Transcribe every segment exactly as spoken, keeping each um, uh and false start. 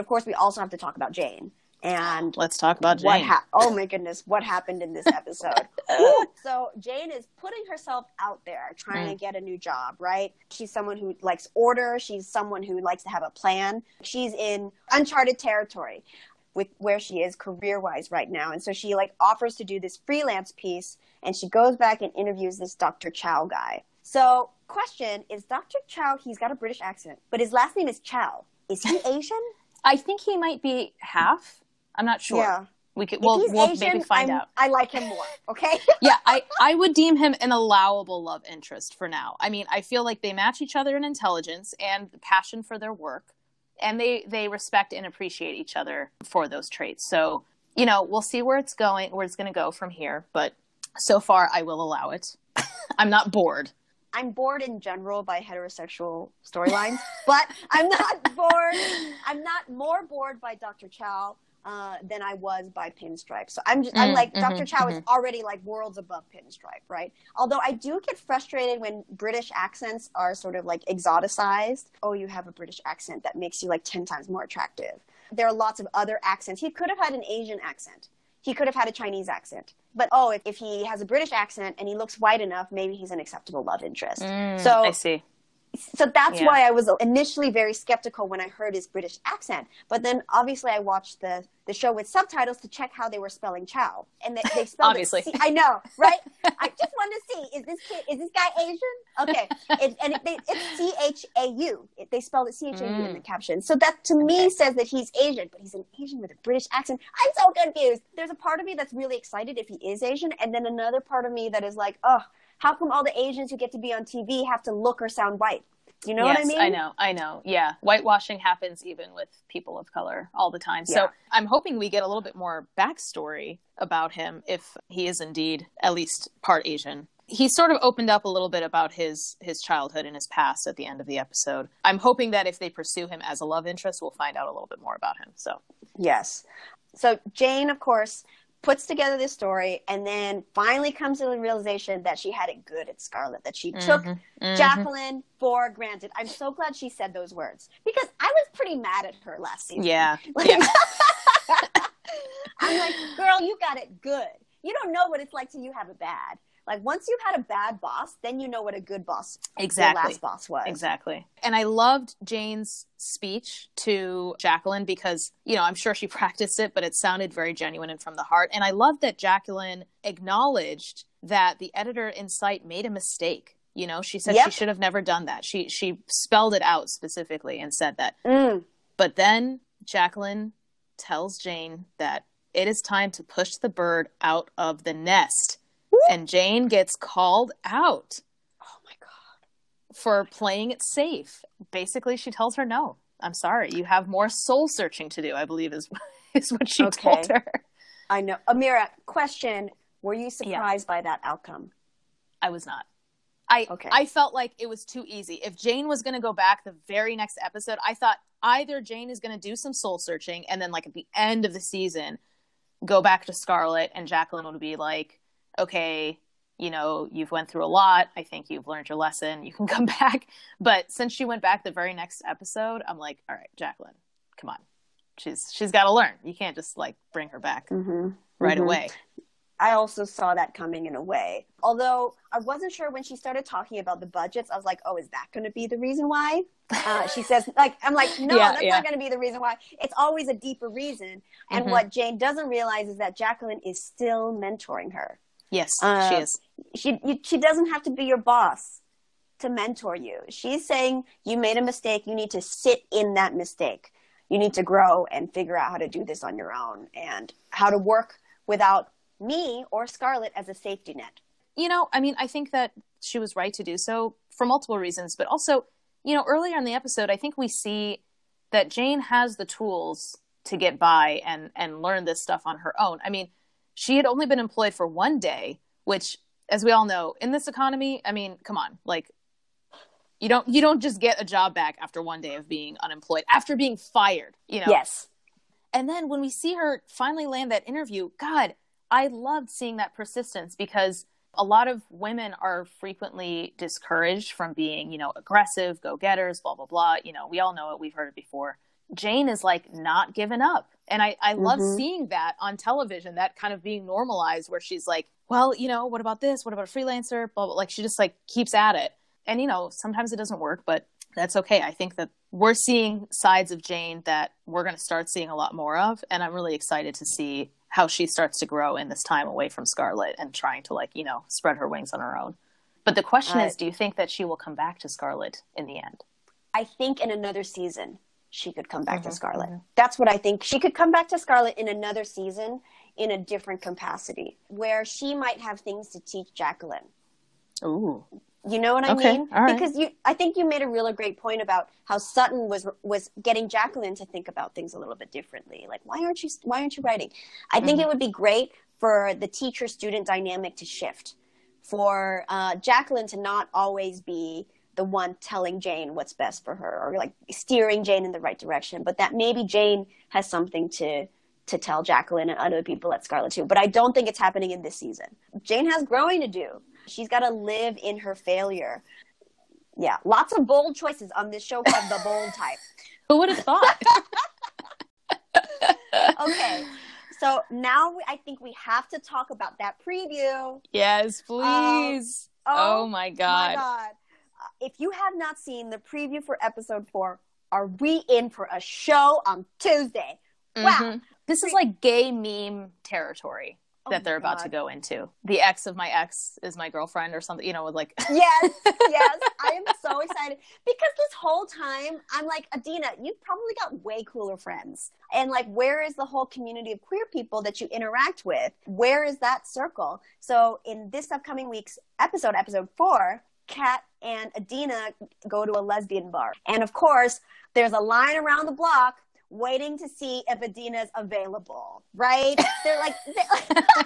course, we also have to talk about Jane. And let's talk about Jane. What ha- oh my goodness, what happened in this episode? Woo! So Jane is putting herself out there, trying mm. to get a new job, right? She's someone who likes order. She's someone who likes to have a plan. She's in uncharted territory with where she is career-wise right now. And so she like offers to do this freelance piece, and she goes back and interviews this Doctor Chow guy. So question is, Doctor Chow, he's got a British accent, but his last name is Chow. Is he Asian? I think he might be half. I'm not sure. Yeah. We could, we'll, we'll Asian, maybe find I'm, out. I like him more, okay? yeah, I, I would deem him an allowable love interest for now. I mean, I feel like they match each other in intelligence and passion for their work, and they, they respect and appreciate each other for those traits. So, you know, we'll see where it's going, where it's going to go from here, but so far I will allow it. I'm not bored. I'm bored in general by heterosexual storylines, but I'm not bored. I'm not more bored by Doctor Chow uh, than I was by Pinstripe. So I'm just, mm, I'm like, mm-hmm, Doctor Chow mm-hmm. is already like worlds above Pinstripe, right? Although I do get frustrated when British accents are sort of like exoticized. Oh, you have a British accent that makes you like ten times more attractive. There are lots of other accents. He could have had an Asian accent. He could have had a Chinese accent. But, oh, if, if he has a British accent and he looks white enough, maybe he's an acceptable love interest. Mm, so I see. So that's yeah. why I was initially very skeptical when I heard his British accent. But then, obviously, I watched the, the show with subtitles to check how they were spelling Chow. And they, they spelled obviously. it. C- I know, right? I just wanted to see, is this kid, is this guy Asian? Okay. It, and it, they, it's C H A U. It, they spelled it C H A U mm. in the caption. So that, to me, okay. says that he's Asian, but he's an Asian with a British accent. I'm so confused. There's a part of me that's really excited if he is Asian, and then another part of me that is like, oh, how come all the Asians who get to be on T V have to look or sound white? You know yes, what I mean? I know, I know. Yeah. Whitewashing happens even with people of color all the time. Yeah. So I'm hoping we get a little bit more backstory about him if he is indeed at least part Asian. He sort of opened up a little bit about his, his childhood and his past at the end of the episode. I'm hoping that if they pursue him as a love interest, we'll find out a little bit more about him. So yes. So Jane, of course, puts together this story and then finally comes to the realization that she had it good at Scarlet, that she took mm-hmm, mm-hmm. Jacqueline for granted. I'm so glad she said those words because I was pretty mad at her last season. Yeah. Like, yeah. I'm like, girl, you got it good. You don't know what it's like till you have it bad. Like, once you've had a bad boss, then you know what a good boss, exactly. your last boss was. Exactly. And I loved Jane's speech to Jacqueline because, you know, I'm sure she practiced it, but it sounded very genuine and from the heart. And I loved that Jacqueline acknowledged that the editor in Sight made a mistake. You know, she said yep. she should have never done that. She she spelled it out specifically and said that. Mm. But then Jacqueline tells Jane that it is time to push the bird out of the nest. And Jane gets called out. Oh, my God. For playing it safe. Basically, she tells her, no, I'm sorry. You have more soul searching to do, I believe is, is what she okay. told her. I know. Amira, question. Were you surprised yeah. by that outcome? I was not. I okay. I felt like it was too easy. If Jane was going to go back the very next episode, I thought either Jane is going to do some soul searching and then like at the end of the season, go back to Scarlet and Jacqueline would be like, okay, you know, you've went through a lot. I think you've learned your lesson. You can come back. But since she went back the very next episode, I'm like, all right, Jacqueline, come on. She's she's got to learn. You can't just like bring her back mm-hmm. right mm-hmm. away. I also saw that coming in a way. Although I wasn't sure when she started talking about the budgets. I was like, oh, is that going to be the reason why? Uh, she says, like, I'm like, no, yeah, that's yeah. not going to be the reason why. It's always a deeper reason. And mm-hmm. what Jane doesn't realize is that Jacqueline is still mentoring her. Yes, uh, she is. She you, she doesn't have to be your boss to mentor you. She's saying you made a mistake. You need to sit in that mistake. You need to grow and figure out how to do this on your own and how to work without me or Scarlet as a safety net. You know, I mean, I think that she was right to do so for multiple reasons, but also, you know, earlier in the episode, I think we see that Jane has the tools to get by and, and learn this stuff on her own. I mean, she had only been employed for one day, which, as we all know, in this economy, I mean, come on, like, you don't you don't just get a job back after one day of being unemployed, after being fired, you know? Yes. And then when we see her finally land that interview, God, I loved seeing that persistence because a lot of women are frequently discouraged from being, you know, aggressive, go-getters, blah, blah, blah. You know, we all know it. We've heard it before. Jane is like not giving up. And I, I love Mm-hmm. seeing that on television, that kind of being normalized where she's like, well, you know, what about this? What about a freelancer? Blah, blah. Like she just like keeps at it. And, you know, sometimes it doesn't work, but that's okay. I think that we're seeing sides of Jane that we're going to start seeing a lot more of. And I'm really excited to see how she starts to grow in this time away from Scarlet and trying to like, you know, spread her wings on her own. But the question uh, is, do you think that she will come back to Scarlet in the end? I think in another season, she could come back mm-hmm, to Scarlet. Mm-hmm. That's what I think. She could come back to Scarlet in another season in a different capacity where she might have things to teach Jacqueline. Ooh. You know what I okay. mean? All right. Because you, I think you made a really great point about how Sutton was was getting Jacqueline to think about things a little bit differently. Like, why aren't you why aren't you writing? I mm-hmm. think it would be great for the teacher-student dynamic to shift, for uh, Jacqueline to not always be the one telling Jane what's best for her or like steering Jane in the right direction, but that maybe Jane has something to to tell Jacqueline and other people at Scarlet too. But I don't think it's happening in this season. Jane has growing to do. She's got to live in her failure. Yeah, lots of bold choices on this show called The Bold Type. Who would have thought? Okay, so now I think we have to talk about that preview. Yes, please. Um, oh, oh my God. my God. Uh, if you have not seen the preview for episode four, are we in for a show on Tuesday? Mm-hmm. Wow. This is like gay meme territory that oh they're about God. to go into. The ex of my ex is my girlfriend or something, you know, with like. Yes, yes. I am so excited because this whole time I'm like, Adina, you've probably got way cooler friends. And like, where is the whole community of queer people that you interact with? Where is that circle? So in this upcoming week's episode, episode four, Kat and Adina go to a lesbian bar. And of course, there's a line around the block waiting to see if Adina's available, right? They're like, they're like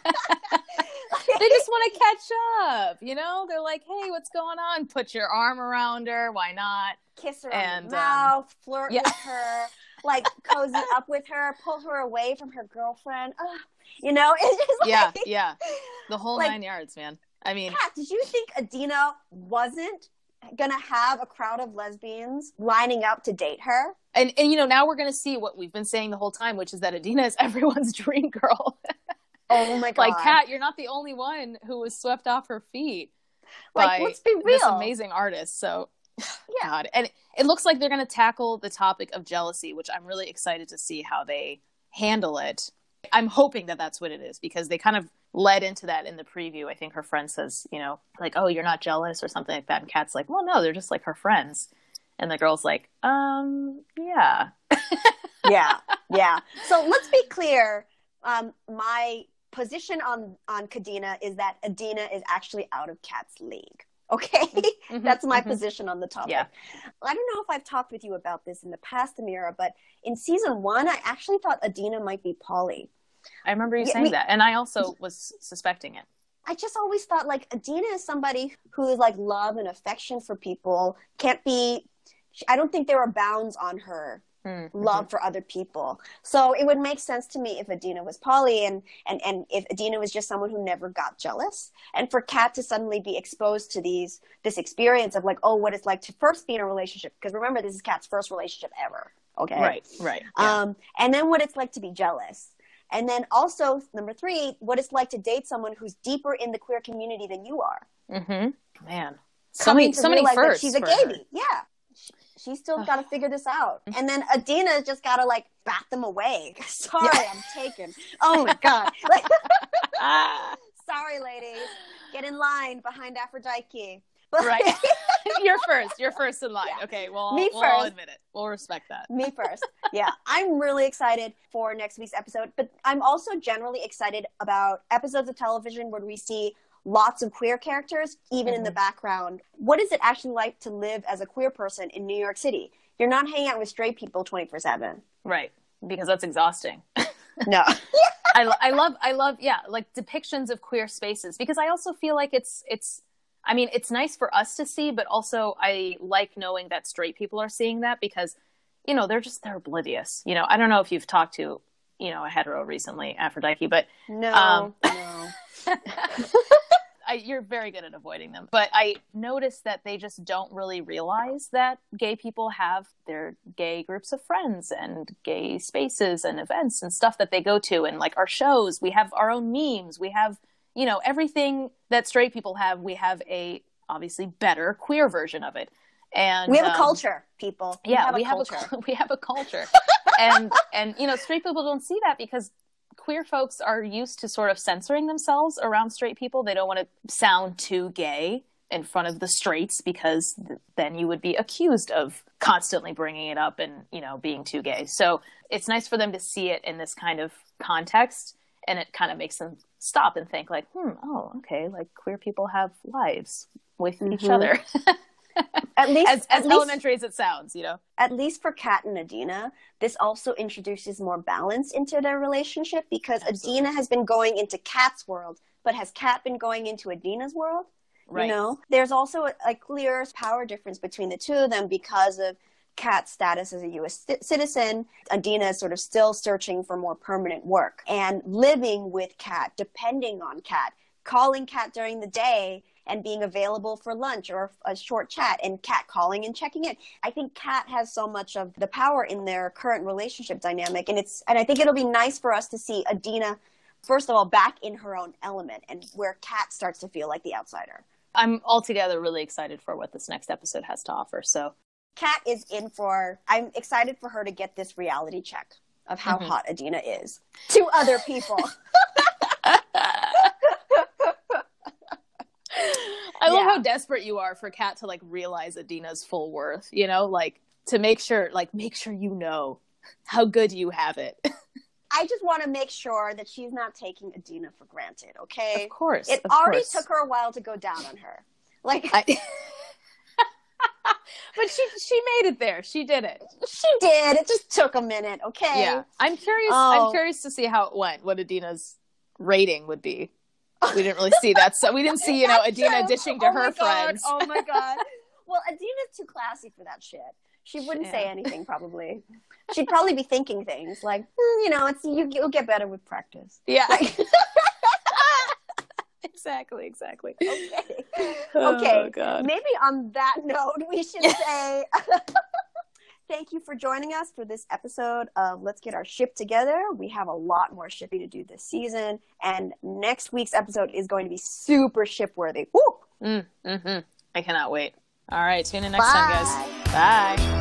they just want to catch up, you know? They're like, hey, what's going on? Put your arm around her. Why not? Kiss her and, on the mouth, um, flirt yeah. with her, like cozy up with her, pull her away from her girlfriend. Ugh. You know? It's just like, yeah, yeah. The whole like, nine yards, man. I mean. Kat, did you think Adina wasn't going to have a crowd of lesbians lining up to date her? And, and you know, now we're going to see what we've been saying the whole time, which is that Adina is everyone's dream girl. Oh my God. Like, Kat, you're not the only one who was swept off her feet like, by let's be real. This amazing artist. So, yeah. God. And it looks like they're going to tackle the topic of jealousy, which I'm really excited to see how they handle it. I'm hoping that that's what it is, because they kind of led into that in the preview. I think her friend says, you know, like, oh, you're not jealous or something like that. And Kat's like, well, no, they're just like her friends. And the girl's like, um, yeah. yeah, yeah. So let's be clear. Um, my position on, on Kadena is that Adina is actually out of Kat's league. Okay? Mm-hmm, That's my mm-hmm. position on the topic. Yeah. I don't know if I've talked with you about this in the past, Amira, but in season one, I actually thought Adina might be poly. I remember you yeah, saying I mean, that, and I also was suspecting it. I just always thought, like, Adina is somebody who is, like, love and affection for people, can't be, I don't think there are bounds on her mm-hmm. love for other people. So it would make sense to me if Adina was poly, and, and, and if Adina was just someone who never got jealous. And for Kat to suddenly be exposed to these this experience of, like, oh, what it's like to first be in a relationship. Because remember, this is Kat's first relationship ever. Okay? Right, right. Yeah. Um, and then what it's like to be jealous. And then also, number three, what it's like to date someone who's deeper in the queer community than you are. Mm-hmm. Man. So Coming many, to so many realize firsts that she's a for gaby. her. Yeah. She's still got to figure this out. And then Adina's just got to, like, bat them away. Sorry, yeah. I'm taken. Oh, my God. Like, sorry, ladies. Get in line behind Aphrodite. But, right. You're first. You're first in line. Yeah. Okay, well, Me we'll first. all admit it. We'll respect that. Me first. Yeah. I'm really excited for next week's episode. But I'm also generally excited about episodes of television where we see lots of queer characters, even mm-hmm. in the background. What is it actually like to live as a queer person in New York City? You're not hanging out with straight people twenty-four seven. Right. Because that's exhausting. No. I, I love, I love, yeah, like depictions of queer spaces, because I also feel like it's, it's, I mean, it's nice for us to see, but also I like knowing that straight people are seeing that, because, you know, they're just, they're oblivious. You know, I don't know if you've talked to, you know, a hetero recently, Aphrodite, but no, um, no. I, you're very good at avoiding them. But I noticed that they just don't really realize that gay people have their gay groups of friends and gay spaces and events and stuff that they go to. And like our shows, we have our own memes. We have, you know, everything that straight people have. We have a obviously better queer version of it. And we have um, a culture, people. Yeah, we we have have a a we have a culture. and and you know, straight people don't see that because queer folks are used to sort of censoring themselves around straight people. They don't want to sound too gay in front of the straights because th- then you would be accused of constantly bringing it up and, you know, being too gay. So it's nice for them to see it in this kind of context, and it kind of makes them stop and think like, hmm, oh, okay, like queer people have lives with mm-hmm. each other. At least, as, as at elementary least, as it sounds, you know. At least for Kat and Adina, this also introduces more balance into their relationship because Absolutely. Adina has been going into Kat's world, but has Kat been going into Adina's world? Right. You know, there's also a, a clear power difference between the two of them because of Kat's status as a U S citizen. Adina is sort of still searching for more permanent work and living with Kat, depending on Kat, calling Kat during the day and being available for lunch or a short chat, and Kat calling and checking in. I think Kat has so much of the power in their current relationship dynamic, and it's and I think it'll be nice for us to see Adina, first of all, back in her own element, and where Kat starts to feel like the outsider. I'm altogether really excited for what this next episode has to offer. So Kat is in for, I'm excited for her to get this reality check of how mm-hmm. hot Adina is to other people. I love yeah. how desperate you are for Kat to like realize Adina's full worth, you know, like to make sure, like make sure you know how good you have it. I just want to make sure that she's not taking Adina for granted, okay? Of course. It of already course. took her a while to go down on her. Like, I... but she she made it there. She did it. She did. It just took a minute, okay? Yeah. I'm curious. Oh. I'm curious to see how it went. What Adina's rating would be. We didn't really see that. So we didn't see, you know, Adina true. dishing to oh her friends. Oh my God. Well, Adina's too classy for that shit. She wouldn't yeah. say anything probably. She'd probably be thinking things like, mm, you know, it's you, you'll get better with practice. Yeah. Like... exactly, exactly. Okay. Oh, okay. God. Maybe on that note, we should say thank you for joining us for this episode of Let's Get Our Ship Together. We have a lot more shipping to do this season, and next week's episode is going to be super ship-worthy. Woo! Mm, mm-hmm. I cannot wait. All right, tune in next Bye. time, guys. Bye.